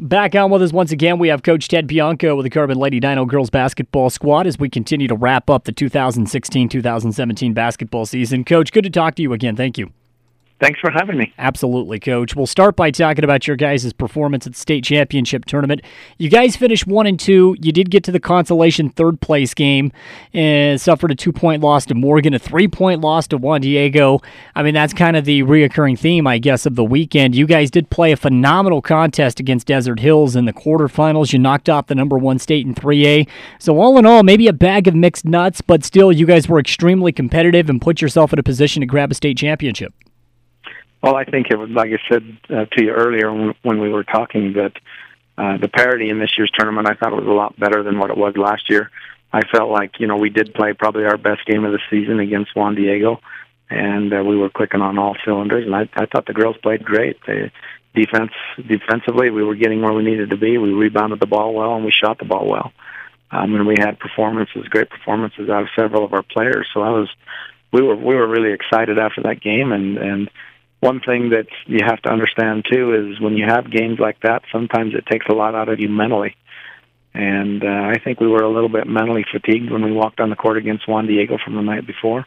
Back on with us once again, we have Coach Ted Bianco with the Carbon Lady Dino girls basketball squad as we continue to wrap up the 2016-2017 basketball season. Coach, good to talk to you again. Thank you. Thanks for having me. Absolutely, Coach. We'll start by talking about your guys' performance at the state championship tournament. You guys finished 1-2. You did get to the consolation third-place game and suffered a 2-point loss to Morgan, a 3-point loss to Juan Diego. I mean, that's kind of the reoccurring theme, I guess, of the weekend. You guys did play a phenomenal contest against Desert Hills in the quarterfinals. You knocked off the number 1 state in 3A. So all in all, maybe a bag of mixed nuts, but still, you guys were extremely competitive and put yourself in a position to grab a state championship. Well, I think it was, like I said to you earlier when we were talking, that the parity in this year's tournament, I thought it was a lot better than what it was last year. I felt like, we did play probably our best game of the season against Juan Diego, and we were clicking on all cylinders, and I thought the girls played great. Defensively, we were getting where we needed to be. We rebounded the ball well, and we shot the ball well. And we had great performances out of several of our players. So we were really excited after that game, and one thing that you have to understand, too, is when you have games like that, sometimes it takes a lot out of you mentally. And I think we were a little bit mentally fatigued when we walked on the court against Juan Diego from the night before.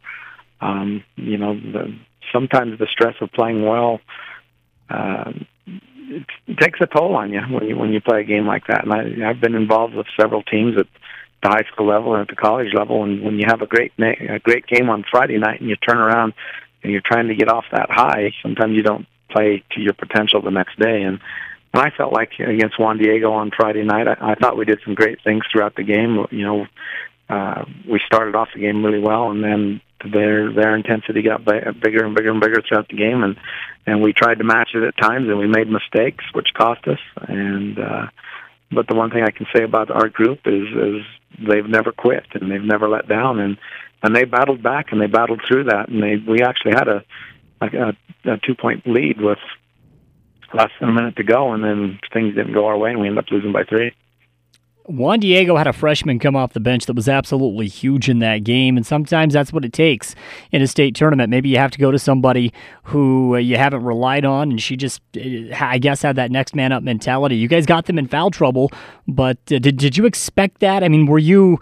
Sometimes the stress of playing well, it takes a toll on you when you play a game like that. And I've been involved with several teams at the high school level and at the college level, and when you have a great game on Friday night and you turn around and you're trying to get off that high, sometimes you don't play to your potential the next day. And I felt like against Juan Diego on Friday night, I thought we did some great things throughout the game. We started off the game really well, and then their intensity got bigger and bigger and bigger throughout the game, and we tried to match it at times, and we made mistakes, which cost us. But the one thing I can say about our group is they've never quit, and they've never let down, and they battled back, and they battled through that, and we actually had a 2-point lead with less than a minute to go, and then things didn't go our way, and we ended up losing by 3. Juan Diego had a freshman come off the bench that was absolutely huge in that game, and sometimes that's what it takes in a state tournament. Maybe you have to go to somebody who you haven't relied on, and she just, I guess, had that next man up mentality. You guys got them in foul trouble, but did you expect that? I mean, were you,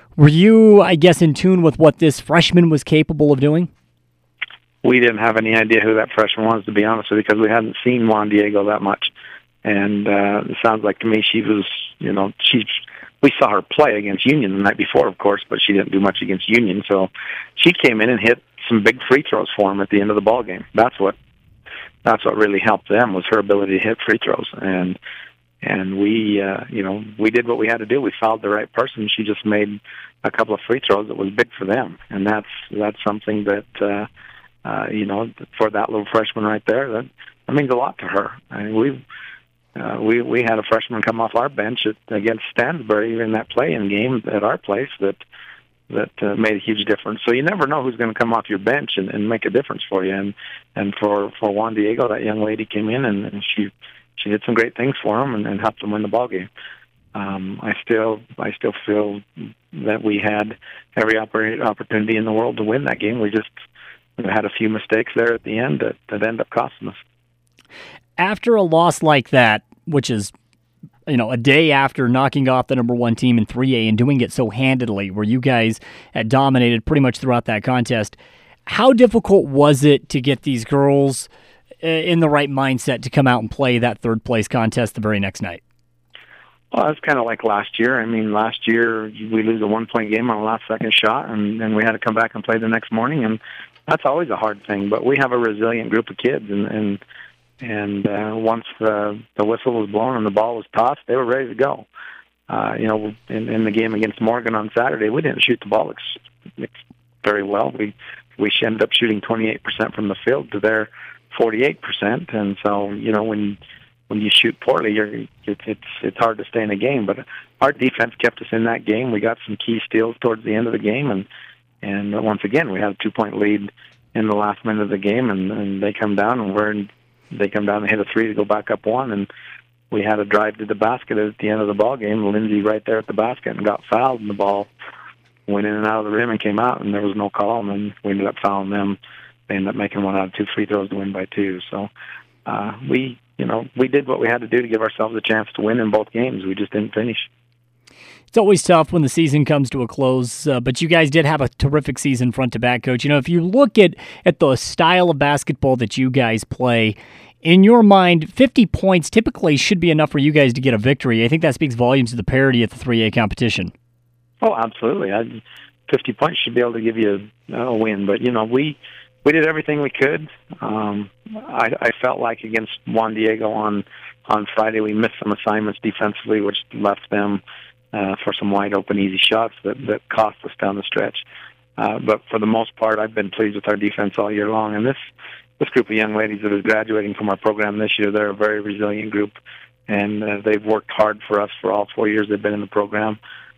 I guess, in tune with what this freshman was capable of doing? We didn't have any idea who that freshman was, to be honest with you, because we hadn't seen Juan Diego that much. And it sounds like to me she was, we saw her play against Union the night before, of course, but she didn't do much against Union. So she came in and hit some big free throws for him at the end of the ball game. That's what really helped them, was her ability to hit free throws. And we, we did what we had to do. We fouled the right person. She just made a couple of free throws that was big for them. And that's something that, for that little freshman right there, that means a lot to her. I mean, we had a freshman come off our bench against Stansbury in that play-in game at our place that made a huge difference. So you never know who's going to come off your bench and make a difference for you. And for Juan Diego, that young lady came in and she did some great things for him and helped them win the ball game. I still feel that we had every opportunity in the world to win that game. We had a few mistakes there at the end that ended up costing us. After a loss like that, which is, a day after knocking off the number 1 team in 3A and doing it so handedly, where you guys had dominated pretty much throughout that contest, how difficult was it to get these girls in the right mindset to come out and play that third-place contest the very next night? Well, it's kind of like last year. I mean, last year we lose a 1-point game on a last-second shot, and we had to come back and play the next morning, and that's always a hard thing. But we have a resilient group of kids, and once the whistle was blown and the ball was tossed, they were ready to go. In the game against Morgan on Saturday, we didn't shoot the ball very well. We ended up shooting 28% from the field to their 48%, and so when you shoot poorly, it's hard to stay in a game. But our defense kept us in that game. We got some key steals towards the end of the game, and once again we had a 2-point lead in the last minute of the game, and they come down and they come down and hit a 3 to go back up 1, and we had a drive to the basket at the end of the ball game. Lindsay right there at the basket and got fouled, and the ball went in and out of the rim and came out, and there was no call, and then we ended up fouling them. They ended up making 1 out of 2 free throws to win by 2. So we we did what we had to do to give ourselves a chance to win in both games. We just didn't finish. It's always tough when the season comes to a close, but you guys did have a terrific season front to back, Coach. If you look at the style of basketball that you guys play, in your mind, 50 points typically should be enough for you guys to get a victory. I think that speaks volumes to the parity at the 3A competition. Oh, absolutely. 50 points should be able to give you a win. But, we did everything we could. I felt like against Juan Diego on Friday, we missed some assignments defensively, which left them for some wide open, easy shots that cost us down the stretch. But for the most part, I've been pleased with our defense all year long. And this group of young ladies that is graduating from our program this year, they're a very resilient group, and they've worked hard for us for all 4 years they've been in the program.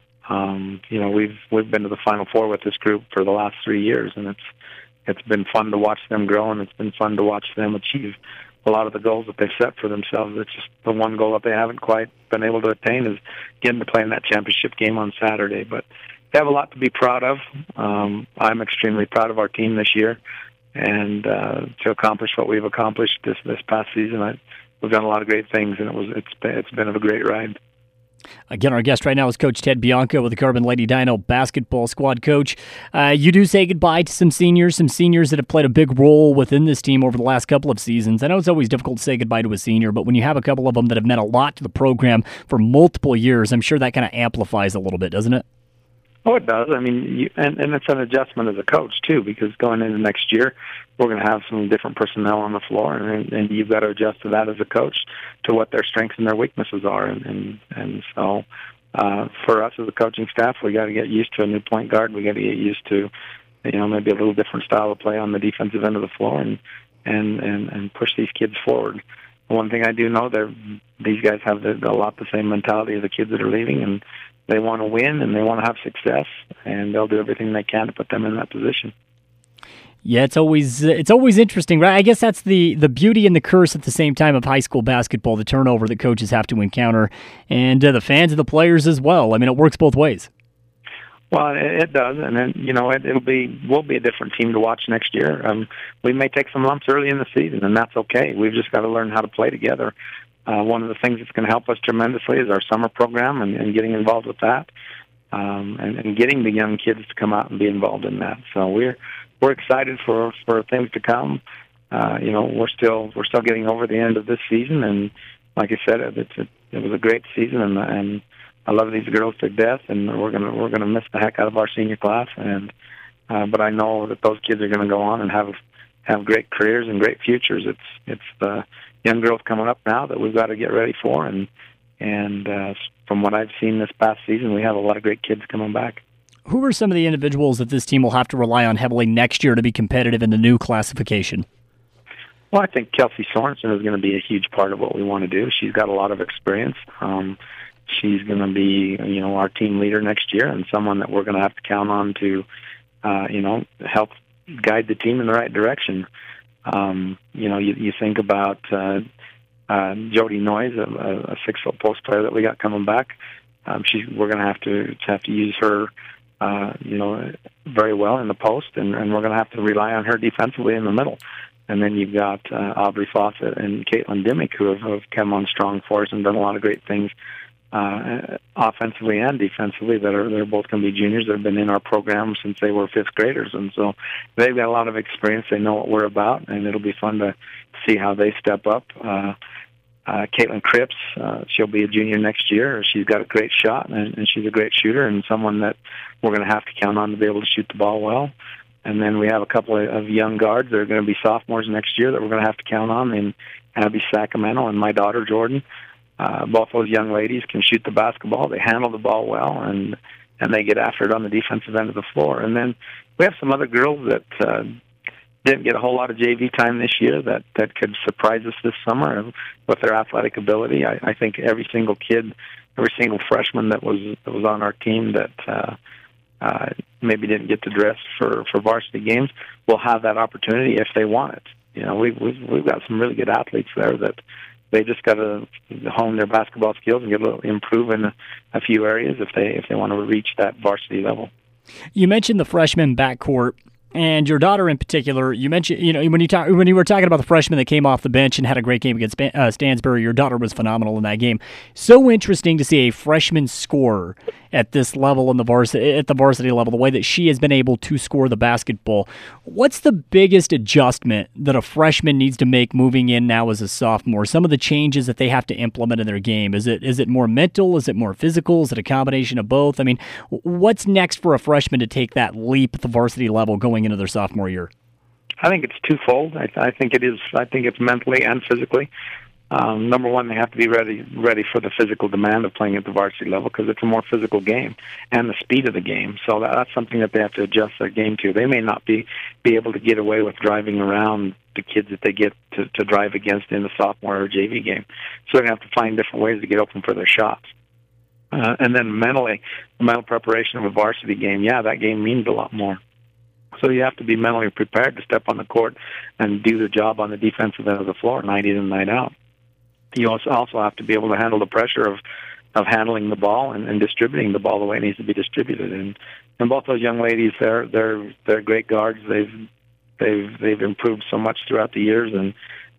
We've been to the Final Four with this group for the last 3 years, and it's been fun to watch them grow, and it's been fun to watch them achieve a lot of the goals that they've set for themselves. It's just the one goal that they haven't quite been able to attain is getting to play in that championship game on Saturday. But they have a lot to be proud of. I'm extremely proud of our team this year. And to accomplish what we've accomplished this past season, we've done a lot of great things, and it's been a great ride. Again, our guest right now is Coach Ted Bianco with the Carbon Lady Dino basketball squad. Coach, you do say goodbye to some seniors that have played a big role within this team over the last couple of seasons. I know it's always difficult to say goodbye to a senior, but when you have a couple of them that have meant a lot to the program for multiple years, I'm sure that kind of amplifies a little bit, doesn't it? Oh, it does. I mean, and it's an adjustment as a coach, too, because going into next year, we're going to have some different personnel on the floor, and you've got to adjust to that as a coach, to what their strengths and their weaknesses are. And so for us as a coaching staff, we got to get used to a new point guard. We got to get used to, maybe a little different style of play on the defensive end of the floor and push these kids forward. One thing I do know, these guys have a lot the same mentality as the kids that are leaving, and they want to win and they want to have success, and they'll do everything they can to put them in that position. Yeah, it's always interesting, right? I guess that's the beauty and the curse at the same time of high school basketball, the turnover that coaches have to encounter, and the fans and the players as well. I mean, it works both ways. Well, it does, and then we'll be a different team to watch next year. We may take some lumps early in the season, and that's okay. We've just got to learn how to play together. One of the things that's going to help us tremendously is our summer program and getting involved with that, and getting the young kids to come out and be involved in that. So we're excited for things to come. We're still getting over the end of this season, and like I said, it was a great season, and I love these girls to death, and we're gonna miss the heck out of our senior class, but I know that those kids are going to go on and have great careers and great futures. It's the young girls coming up now that we've got to get ready for, and from what I've seen this past season, we have a lot of great kids coming back. Who are some of the individuals that this team will have to rely on heavily next year to be competitive in the new classification? Well, I think Kelsey Sorensen is going to be a huge part of what we want to do. She's got a lot of experience. She's going to be, our team leader next year, and someone that we're going to have to count on to, help guide the team in the right direction. You think about Jody Noyes, a 6-foot post player that we got coming back. We're going to have to use her, very well in the post, and we're going to have to rely on her defensively in the middle. And then you've got Aubrey Fawcett and Caitlin Dimmick, who have come on strong for us and done a lot of great things offensively and defensively. They're both going to be juniors that have been in our program since they were 5th graders, and so they've got a lot of experience. They know what we're about, and it'll be fun to see how they step up. Caitlin Cripps, she'll be a junior next year. She's got a great shot, and she's a great shooter, and someone that we're going to have to count on to be able to shoot the ball well. And then we have a couple of young guards that are going to be sophomores next year that we're going to have to count on, in Abby Sacramento and my daughter Jordan. Both those young ladies can shoot the basketball. They handle the ball well, and they get after it on the defensive end of the floor. And then we have some other girls that didn't get a whole lot of JV time this year that could surprise us this summer with their athletic ability. I think every single kid, every single freshman that was on our team that maybe didn't get to dress for varsity games will have that opportunity if they want it. We've got some really good athletes there that they just got to hone their basketball skills and improve in a few areas if they want to reach that varsity level. You mentioned the freshman backcourt, And your daughter in particular, you mentioned, when you were talking about the freshman that came off the bench and had a great game against Stansbury, your daughter was phenomenal in that game. So interesting to see a freshman scorer at this level at the varsity level, the way that she has been able to score the basketball. What's the biggest adjustment that a freshman needs to make moving in now as a sophomore? Some of the changes that they have to implement in their game. Is it more mental? Is it more physical? Is it a combination of both? I mean, what's next for a freshman to take that leap at the varsity level going into their sophomore year? I think it's twofold. I think it is. I think it's mentally and physically. Number one, they have to be ready for the physical demand of playing at the varsity level because it's a more physical game and the speed of the game. So that's something that they have to adjust their game to. They may not be able to get away with driving around the kids that they get to drive against in the sophomore or JV game. So they have to find different ways to get open for their shots. And then mentally, the mental preparation of a varsity game, that game means a lot more. So you have to be mentally prepared to step on the court and do the job on the defensive end of the floor night in and night out. You also have to be able to handle the pressure of handling the ball and distributing the ball the way it needs to be distributed. And both those young ladies, they're great guards. They've improved so much throughout the years, and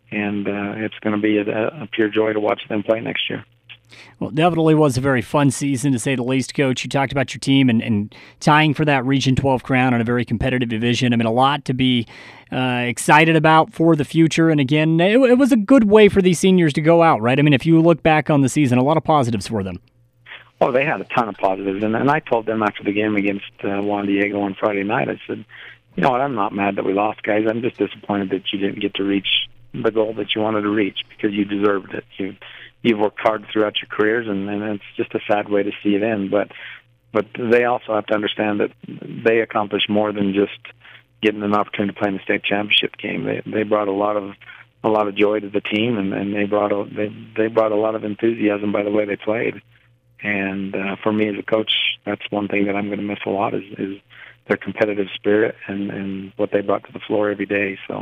it's going to be a pure joy to watch them play next year. Well, definitely was a very fun season, to say the least, Coach. You talked about your team and tying for that Region 12 crown in a very competitive division. I mean, a lot to be excited about for the future. And again, it was a good way for these seniors to go out, right? I mean, if you look back on the season, a lot of positives for them. Oh, they had a ton of positives. And I told them after the game against Juan Diego on Friday night, I said, you know what, I'm not mad that we lost, guys. I'm just disappointed that you didn't get to reach the goal that you wanted to reach because you deserved it. You've worked hard throughout your careers, and it's just a sad way to see it end. But they also have to understand that they accomplished more than just getting an opportunity to play in the state championship game. They brought a lot of joy to the team, and they brought a lot of enthusiasm by the way they played. And for me as a coach, that's one thing that I'm going to miss a lot is their competitive spirit and what they brought to the floor every day. So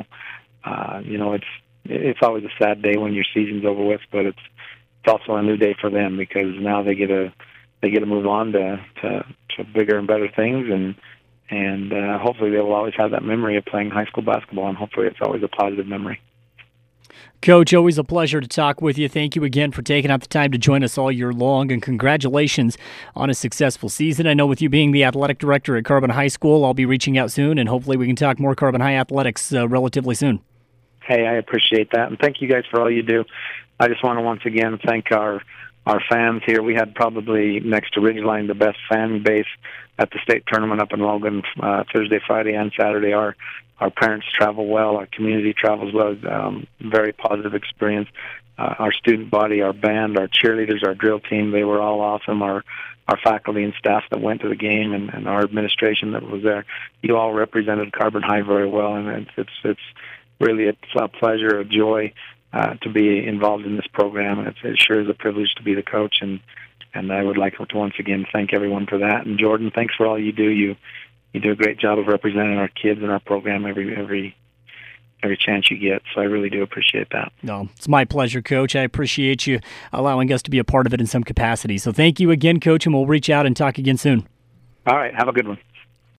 it's always a sad day when your season's over with, but it's also a new day for them because now they get to move on to bigger and better things, and hopefully they will always have that memory of playing high school basketball, and hopefully it's always a positive memory. Coach, always a pleasure to talk with you. Thank you again for taking out the time to join us all year long, and congratulations on a successful season. I know with you being the athletic director at Carbon High School, I'll be reaching out soon, and hopefully we can talk more Carbon High athletics relatively soon. Hey, I appreciate that, and thank you guys for all you do. I just want to once again thank our fans here. We had probably, next to Ridgeline, the best fan base at the state tournament up in Logan Thursday, Friday, and Saturday. Our parents travel well. Our community travels well. Very positive experience. Our student body, our band, our cheerleaders, our drill team, they were all awesome. Our faculty and staff that went to the game and our administration that was there, you all represented Carbon High very well, and it's really a pleasure, a joy to be involved in this program, and it sure is a privilege to be the coach, and I would like to once again thank everyone for that. And Jordan, thanks for all you do. You do a great job of representing our kids and our program every chance you get, so I really do appreciate that. No, it's my pleasure, Coach. I appreciate you allowing us to be a part of it in some capacity. So thank you again, Coach, and we'll reach out and talk again soon. All right, have a good one.